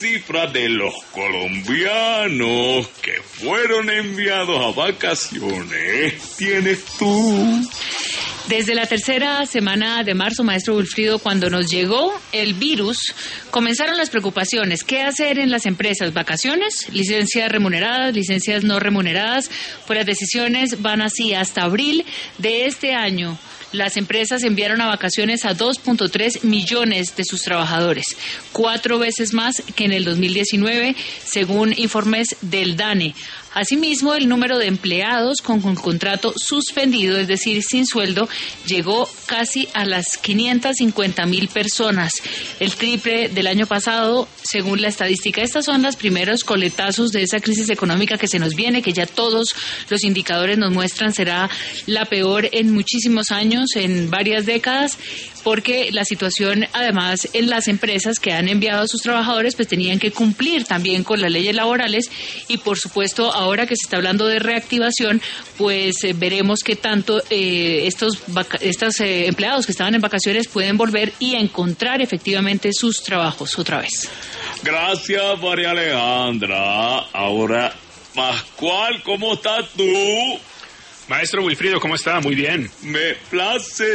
cifra de los colombianos que fueron enviados a vacaciones tienes tú? Desde la tercera semana de marzo, maestro Wilfrido, cuando nos llegó el virus, comenzaron las preocupaciones. ¿Qué hacer en las empresas? ¿Vacaciones? ¿Licencias remuneradas? ¿Licencias no remuneradas? Pues las decisiones van así. Hasta abril de este año, las empresas enviaron a vacaciones a 2.3 millones de sus trabajadores, 4 veces más que en el 2019, según informes del DANE. Asimismo, el número de empleados con contrato suspendido, es decir, sin sueldo, llegó casi a las 550,000 personas, el triple del año pasado, según la estadística. Estas son los primeros coletazos de esa crisis económica que se nos viene, que ya todos los indicadores nos muestran será la peor en muchísimos años, en varias décadas, porque la situación, además, en las empresas que han enviado a sus trabajadores, pues tenían que cumplir también con las leyes laborales y, por supuesto, ahora que se está hablando de reactivación, pues veremos qué tanto estos empleados que estaban en vacaciones pueden volver y encontrar efectivamente sus trabajos otra vez. Gracias, María Alejandra. Ahora, Pascual, ¿cómo estás tú? Maestro Wilfrido, ¿cómo está? Muy bien. Me place